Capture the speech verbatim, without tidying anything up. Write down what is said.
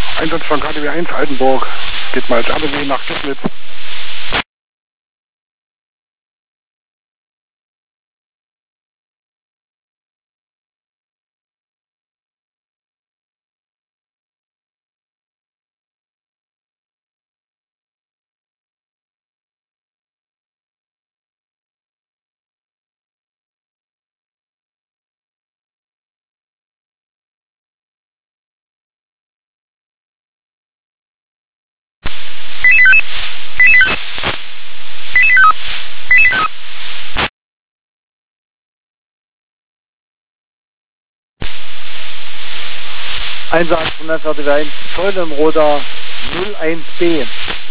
Einsatz von K D W eins Altenburg. Geht mal als R B W nach Chemnitz. Einsatz von der K D W eins Säulenroder null eins B.